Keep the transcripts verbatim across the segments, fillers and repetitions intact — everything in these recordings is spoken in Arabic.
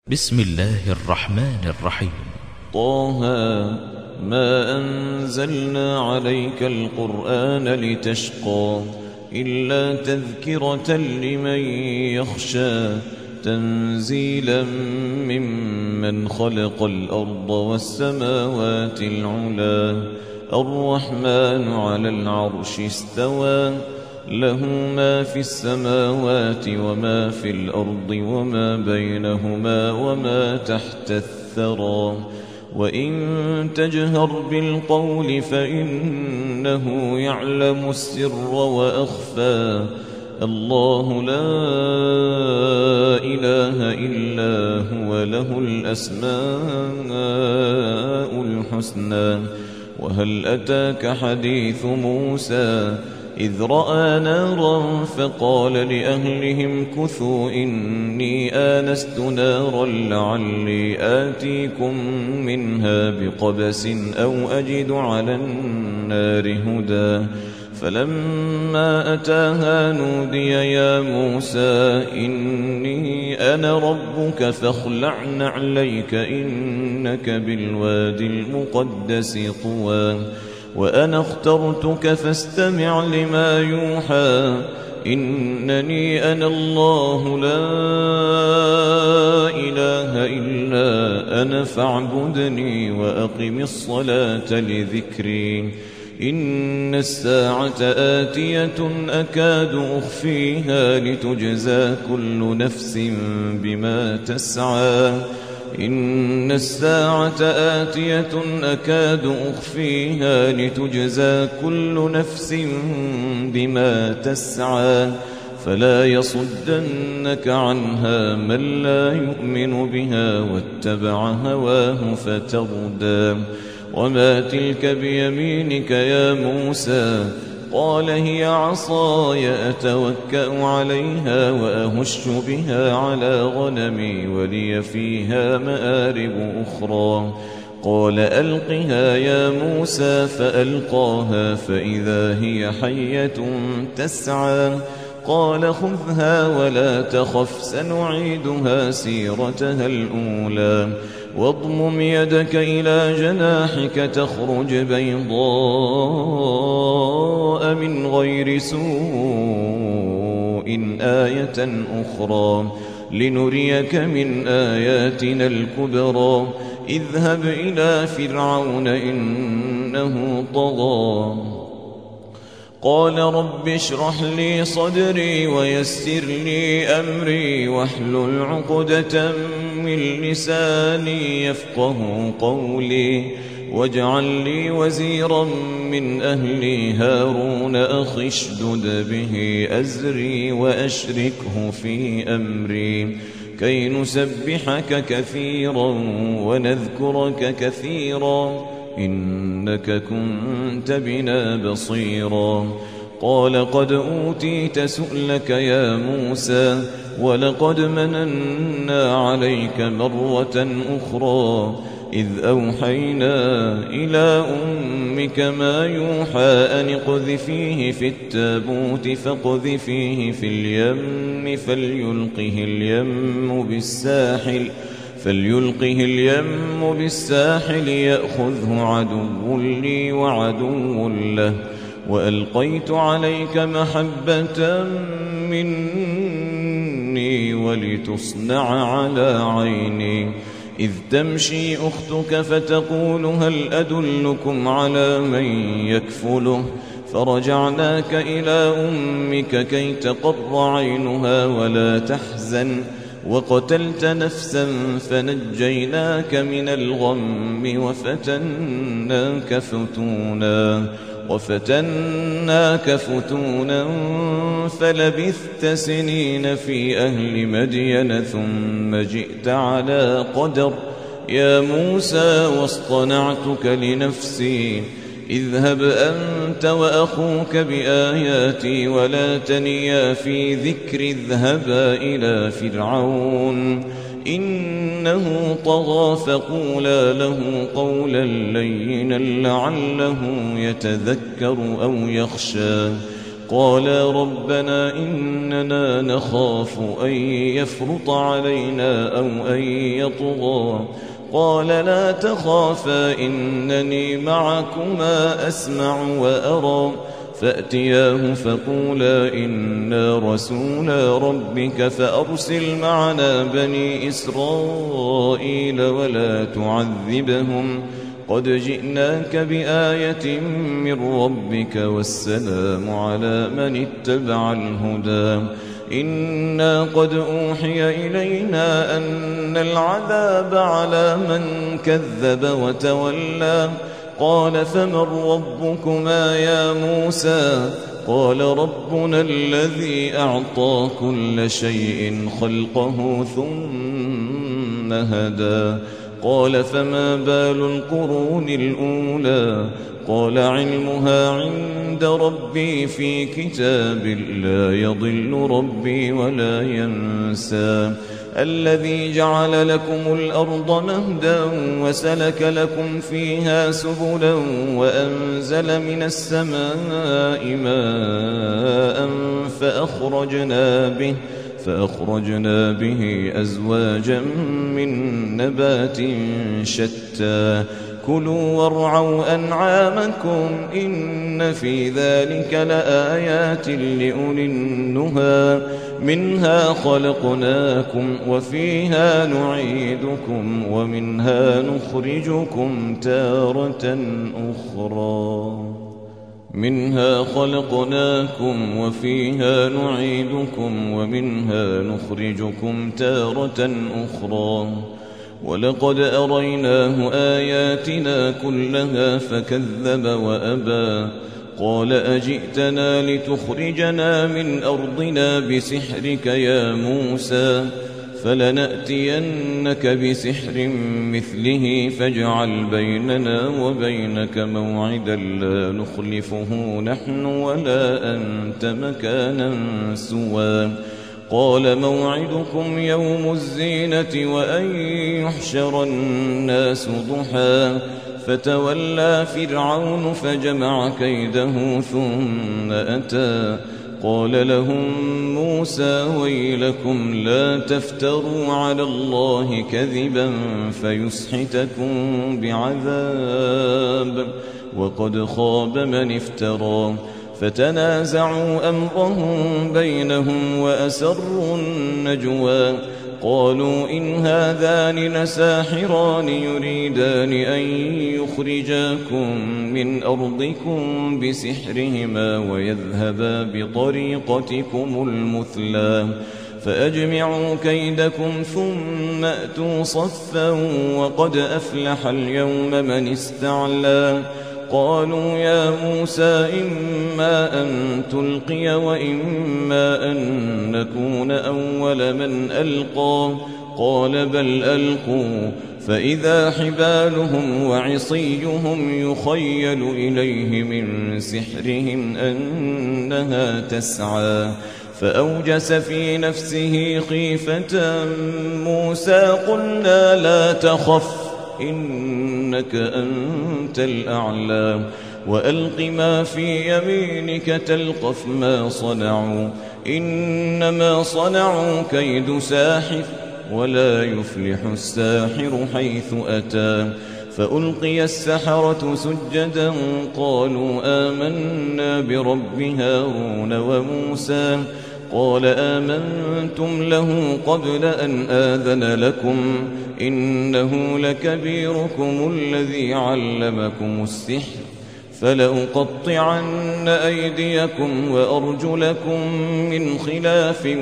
بسم الله الرحمن الرحيم. طه ما أنزلنا عليك القرآن لتشقى إلا تذكرة لمن يخشى تنزيلا ممن خلق الأرض والسماوات العلا الرحمن على العرش استوى له ما في السماوات وما في الأرض وما بينهما وما تحت الثرى وإن تجهر بالقول فإنه يعلم السر وأخفى الله لا إله إلا هو له الأسماء الحسنى وهل أتاك حديث موسى إذ رأى نارا فقال لأهلهم كثوا إني آنست نارا لعلي آتيكم منها بقبس أو أجد على النار هدى فلما أتاها نودي يا موسى إني أنا ربك فاخلع نعليك إنك بالوادي المقدس طوى وأنا اخترتك فاستمع لما يوحى إنني أنا الله لا إله إلا أنا فاعبدني وأقم الصلاة لذكري إن الساعة آتية أكاد أخفيها لتجزى كل نفس بما تسعى إن الساعة آتية أكاد أخفيها لتجزى كل نفس بما تسعى فلا يصدنك عنها من لا يؤمن بها واتبع هواه فتردى وما تلك بيمينك يا موسى قال هي عصاي أتوكأ عليها وأهش بها على غنمي ولي فيها مآرب أخرى قال ألقها يا موسى فألقاها فإذا هي حية تسعى قال خذها ولا تخف سنعيدها سيرتها الأولى واضمم يدك إلى جناحك تخرج بيضاء من غير سوء آية أخرى لنريك من آياتنا الكبرى اذهب إلى فرعون إنه طغى قال رب اشرح لي صدري ويسر لي أمري واحلل عقدة من لساني يفقه قولي واجعل لي وزيرا من أهلي هارون أخي اشدد به أزري وأشركه في أمري كي نسبحك كثيرا ونذكرك كثيرا إنك كنت بنا بصيرا قال قد أوتيت سؤلك يا موسى ولقد مننا عليك مرة أخرى إذ أوحينا إلى أمك ما يوحى أن اقذفيه في التابوت فاقذفيه في اليم فليلقه اليم بالساحل فليلقه اليم بالساحل يأخذه عدو لي وعدو له وألقيت عليك محبة مني ولتصنع على عيني إذ تمشي أختك فتقول هل أدلكم على من يكفله فرجعناك إلى أمك كي تقر عينها ولا تحزن وقتلت نفسا فنجيناك من الغم وفتناك فتونا وفتناك فتونا فلبثت سنين في أهل مدين ثم جئت على قدر يا موسى واصطنعتك لنفسي اذهب أنت وأخوك بآياتي ولا تنيا في ذكر اذهبا إلى فرعون إنه طغى فقولا له قولا لينا لعله يتذكر أو يخشى قالا ربنا إننا نخاف أن يفرط علينا أو أن يطغى قال لا تخافا إنني معكما أسمع وأرى فأتياه فقولا إنا رسولا ربك فأرسل معنا بني إسرائيل ولا تعذبهم قد جئناك بآية من ربك والسلام على من اتبع الهدى إنا قد أوحي إلينا أن العذاب على من كذب وتولى قال فمن ربكما يا موسى قال ربنا الذي أعطى كل شيء خلقه ثم هدى قال فما بال القرون الأولى قال علمها عند ربي في كتاب لا يضل ربي ولا ينسى الذي جعل لكم الأرض مهدا وسلك لكم فيها سبلا وأنزل من السماء ماء فأخرجنا به فأخرجنا به أزواجا من نبات شتى كلوا وارعوا أنعامكم إن في ذلك لآيات لأولي النهى منها خلقناكم وفيها نعيدكم ومنها نخرجكم تارة أخرى منها خلقناكم وفيها نعيدكم ومنها نخرجكم تارة أخرى ولقد أريناه آياتنا كلها فكذب وأبى قال أجئتنا لتخرجنا من أرضنا بسحرك يا موسى فلنأتينك بسحر مثله فاجعل بيننا وبينك موعدا لا نخلفه نحن ولا أنت مكانا سوى قال موعدكم يوم الزينة وأن يحشر الناس ضحى فتولى فرعون فجمع كيده ثم أتى قال لهم موسى ويلكم لا تفتروا على الله كذبا فيسحتكم بعذاب وقد خاب من افترى فتنازعوا أمرهم بينهم وأسروا النجوى قالوا إن هذان لساحران يريدان أن يخرجاكم من أرضكم بسحرهما ويذهبا بطريقتكم المثلى فأجمعوا كيدكم ثم أتوا صفا وقد أفلح اليوم من استعلى قالوا يا موسى إما أن تلقي وإما أن نكون أول من ألقى قال بل ألقوا فإذا حبالهم وعصيهم يخيل إليه من سحرهم أنها تسعى فأوجس في نفسه خيفة موسى قلنا لا تخف إنك أنت الأعلى وألق ما في يمينك تلقف ما صنعوا إنما صنعوا كيد ساحر ولا يفلح الساحر حيث أتى فألقي السحرة سجدا قالوا آمنا برب هارون وموسى قال آمنتم له قبل أن آذن لكم إنه لكبيركم الذي علمكم السحر فلأقطعن أيديكم وأرجلكم من خلاف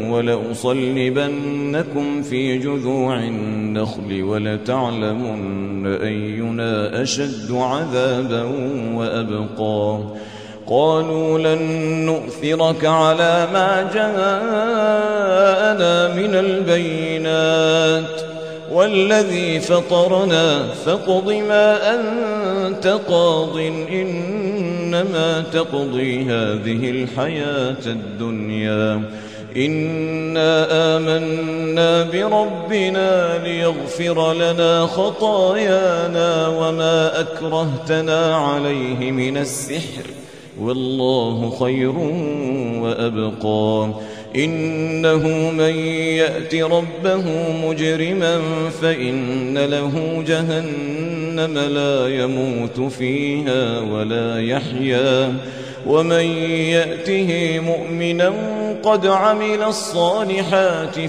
ولأصلبنكم في جذوع النخل ولتعلمن أينا أشد عذابا وأبقى قالوا لن نؤثرك على ما جاءنا من البينات والذي فطرنا فاقض ما أنت قاض إنما تقضي هذه الحياة الدنيا إنا آمنا بربنا ليغفر لنا خطايانا وما أكرهتنا عليه من السحر والله خير وأبقى. إنه من يأت ربه مجرما فإن له جهنم لا يموت فيها ولا يحيا، ومن يأته مؤمنا قد عمل الصالحات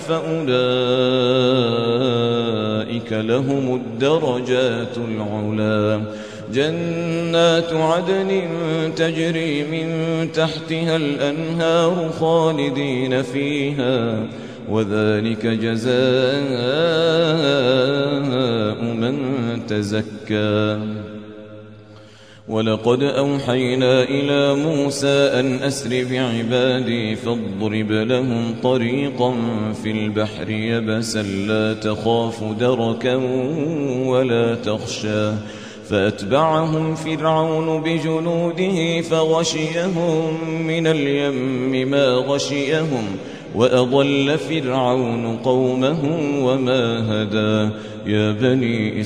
فأولئك لهم الدرجات العلى. جنات عدن تجري من تحتها الأنهار خالدين فيها، وذلك جزاء من تزكى. ولقد أوحينا إلى موسى أن أسر بعبادي فاضرب لهم طريقا في البحر يبسا لا تخاف دركا ولا تخشى، فأتبعهم فرعون بجنوده فغشيهم من اليم ما غشيهم، وأضل فرعون قومه وما هدى. يا بني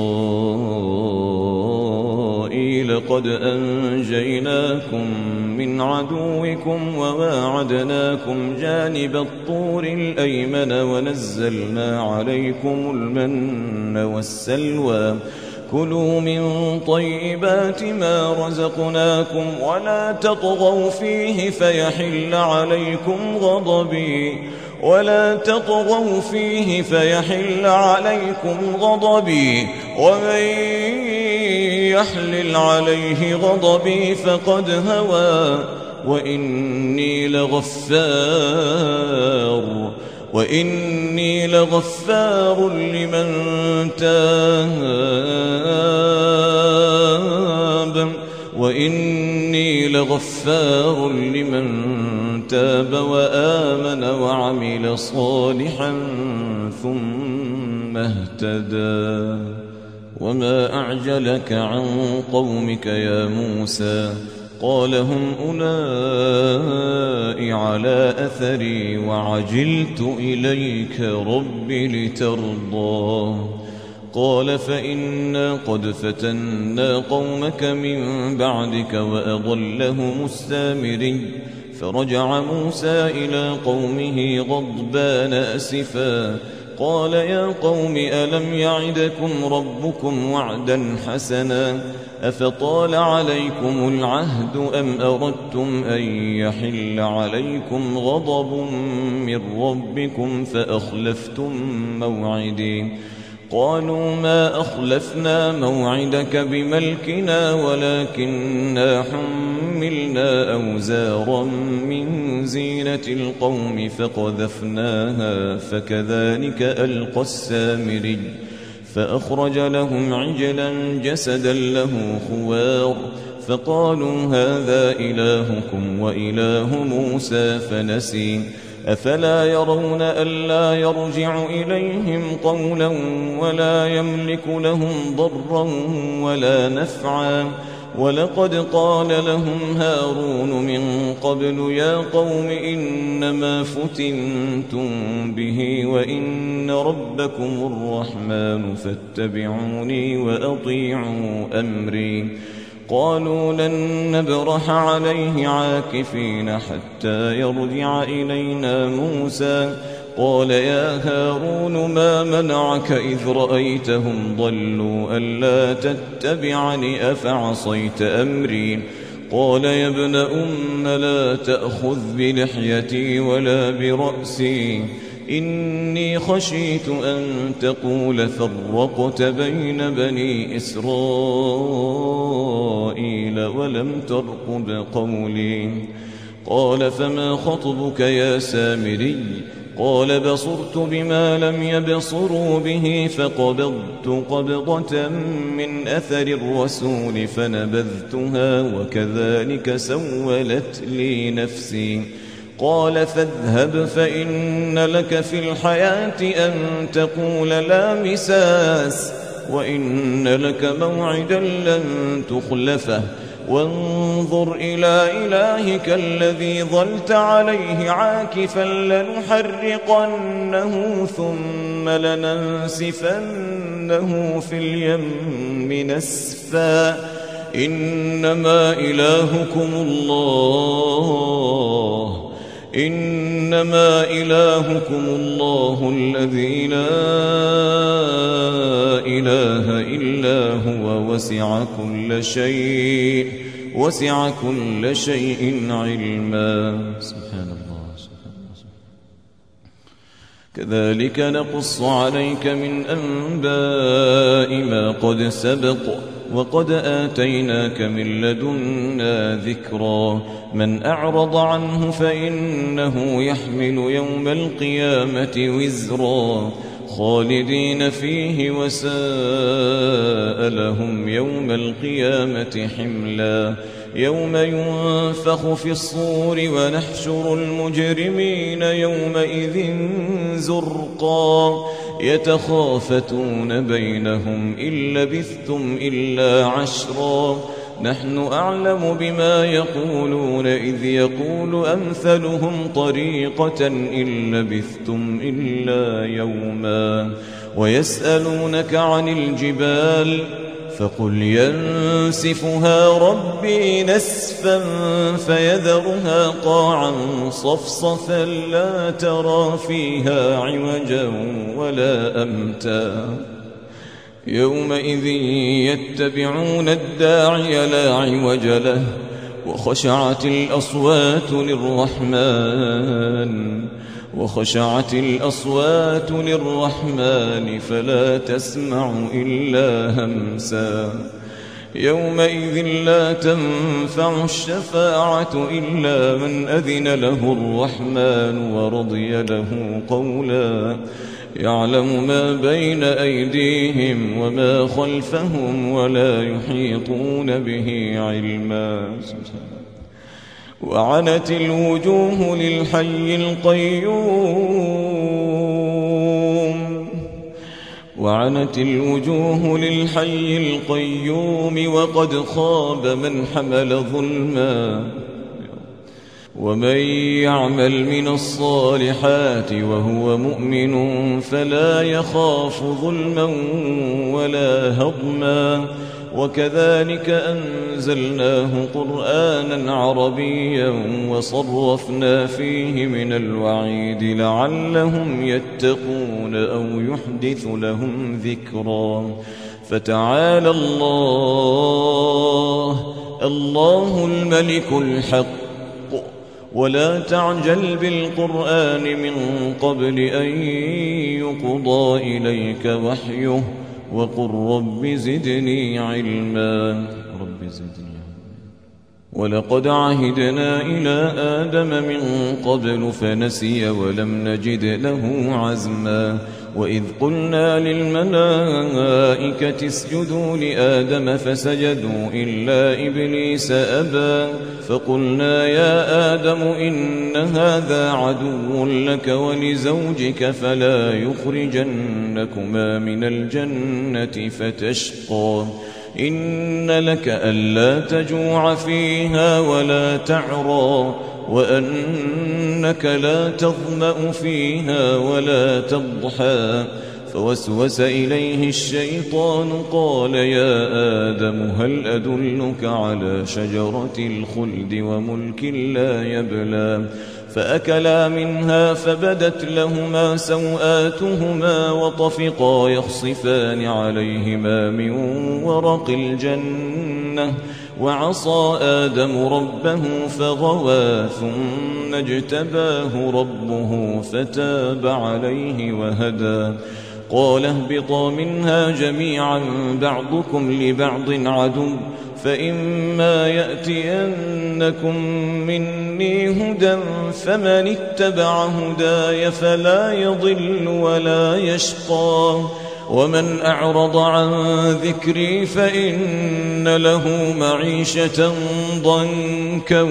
إسرائيل قد أنجيناكم من عدوكم وواعدناكم جانب الطور الأيمن ونزلنا عليكم المن والسلوى. كلوا من طيبات ما رزقناكم ولا تطغوا فيه فيحل عليكم غضبي ولا تطغوا فيه فيحل عليكم غضبي ومن يحلل عليه غضبي فقد هوى. وإني لغفار وإني لغفار لمن تاب وإني لغفار لمن تاب وآمن وعمل صالحا ثم اهتدى. وما أعجلك عن قومك يا موسى؟ قال هم أولئك على أثري وعجلت إليك رب لترضى. قال فإنا قد فتنا قومك من بعدك وأضلهم السامري. فرجع موسى إلى قومه غضبان أسفا قال يا قوم ألم يعدكم ربكم وعدا حسنا أفطال عليكم العهد أم أردتم أن يحل عليكم غضب من ربكم فأخلفتم موعدي؟ قالوا ما أخلفنا موعدك بملكنا ولكننا حملنا أوزارا من زينة القوم فقذفناها فكذلك ألقى السامري. فأخرج لهم عجلا جسدا له خوار فقالوا هذا إلهكم وإله موسى فنسي. أفلا يرون ألا يرجع إليهم قولا ولا يملك لهم ضرا ولا نفعا؟ ولقد قال لهم هارون من قبل يا قوم إنما فتنتم به وإن ربكم الرحمن فاتبعوني وأطيعوا أمري. قالوا لن نبرح عليه عاكفين حتى يرجع إلينا موسى. قال يا هارون ما منعك إذ رأيتهم ضلوا ألا تتبعني أفعصيت أمري؟ قال يا ابن أم لا تأخذ بلحيتي ولا برأسي إني خشيت أن تقول فرقت بين بني إسرائيل ولم ترقب قولي. قال فما خطبك يا سامري؟ قال بصرت بما لم يبصروا به فقبضت قبضة من أثر الرسول فنبذتها وكذلك سولت لي نفسي. قال فاذهب فإن لك في الحياة أن تقول لا مساس وإن لك موعدا لن تخلفه وانظر إلى إلهك الذي ظلت عليه عاكفا لنحرقنه ثم لننسفنه في اليم نسفا إنما إلهكم الله إنما إلهكم الله الذي لا إله إلا هو وسع كل شيء وسع كل شيء علما. سبحان الله سبحان الله. كذلك نقص عليك من أنباء ما قد سبق وقد آتيناك من لدنا ذكرا. من أعرض عنه فإنه يحمل يوم القيامة وزرا خالدين فيه وساء لهم يوم القيامة حملا. يوم ينفخ في الصور ونحشر المجرمين يومئذ زرقا يتخافتون بينهم إن لبثتم إلا عشرا نحن أعلم بما يقولون إذ يقول أمثلهم طريقة إن لبثتم إلا يوما. ويسألونك عن الجبال فقل ينسفها ربي نسفا فيذرها قاعا صفصفا لا ترى فيها عوجا ولا أمتا. يومئذ يتبعون الداعي لا عوج له وخشعت الأصوات للرحمن وخشعت الأصوات للرحمن فلا تسمع إلا همسا. يومئذ لا تنفع الشفاعة إلا من أذن له الرحمن ورضي له قولا. يعلم ما بين أيديهم وما خلفهم ولا يحيطون به علما. وعنت الوجوه للحي القيوم وعنت الوجوه للحي القيوم وقد خاب من حمل ظلما. ومن يعمل من الصالحات وهو مؤمن فلا يخاف ظلما ولا هضما. وكذلك أنزلناه قرآنا عربيا وصرفنا فيه من الوعيد لعلهم يتقون أو يحدث لهم ذكرا. فتعالى الله الله الملك الحق ولا تعجل بالقرآن من قبل أن يقضى إليك وحيه وقل رب زدني علما. رب زدني ولقد عهدنا إلى آدم من قبل فنسي ولم نجد له عزما. وإذ قلنا للملائكة اسجدوا لآدم فسجدوا إلا إبليس أبى فقلنا يا آدم إن هذا عدو لك ولزوجك فلا يخرجنكما من الجنة فتشقى. إن لك ألا تجوع فيها ولا تعرى وأنك لا تظمأ فيها ولا تضحى. فوسوس إليه الشيطان قال يا آدم هل أدلك على شجرة الخلد وملك لا يبلى. فأكلا منها فبدت لهما سوآتهما وطفقا يخصفان عليهما من ورق الجنة وعصى آدم ربه فغوى ثم اجتباه ربه فتاب عليه وهدى. قال اهبطا منها جميعا بعضكم لبعض عدو فإما يأتينكم مني هدى فمن اتبع هداي فلا يضل ولا يشقى. ومن أعرض عن ذكري فإن له معيشة ضنكا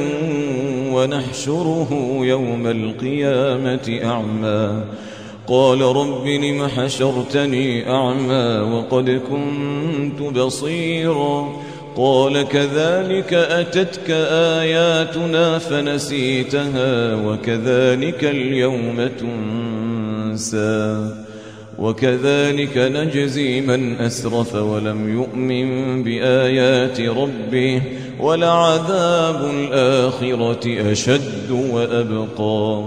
ونحشره يوم القيامة أعمى. قال رب لم حشرتني أعمى وقد كنت بصيرا. قال كذلك أتتك آياتنا فنسيتها وكذلك اليوم تنسى. وكذلك نجزي من أسرف ولم يؤمن بآيات ربه ولعذاب الآخرة أشد وأبقى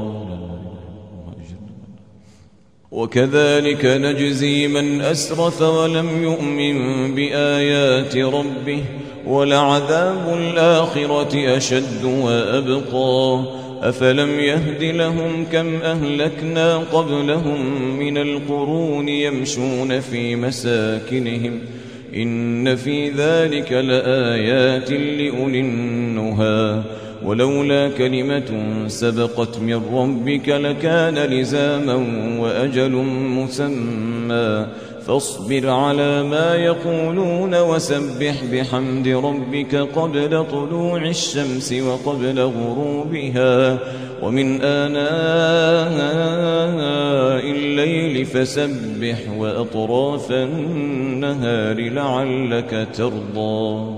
وكذلك نجزي من أسرف ولم يؤمن بآيات ربه ولعذاب الآخرة أشد وأبقى أفلم يهد لهم كم أهلكنا قبلهم من القرون يمشون في مساكنهم إن في ذلك لآيات لأولي النهى ولولا كلمة سبقت من ربك لكان لزاما وأجل مسمى فاصبر على ما يقولون وسبح بحمد ربك قبل طلوع الشمس وقبل غروبها ومن آناء الليل فسبح وأطراف النهار لعلك ترضى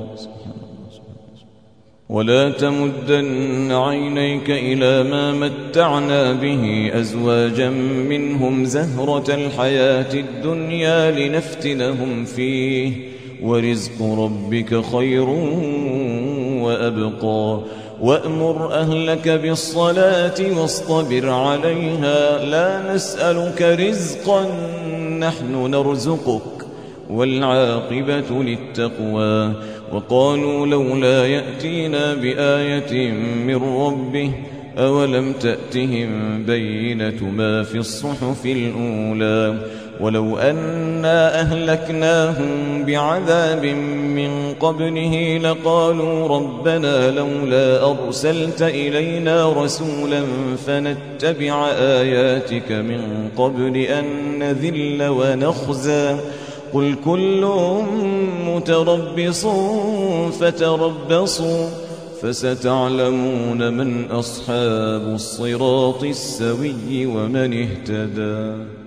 ولا تمدن عينيك إلى ما متعنا به أزواجا منهم زهرة الحياة الدنيا لنفتنهم فيه ورزق ربك خير وأبقى وأمر أهلك بالصلاة واصطبر عليها لا نسألك رزقا نحن نرزقك والعاقبة للتقوى وقالوا لولا يأتينا بآية من ربه أولم تأتهم بينة ما في الصحف الأولى ولو أنا أهلكناهم بعذاب من قبله لقالوا ربنا لولا أرسلت إلينا رسولا فنتبع آياتك من قبل أن نذل ونخزى قل كل متربص فتربصوا فستعلمون من أصحاب الصراط السوي ومن اهتدى.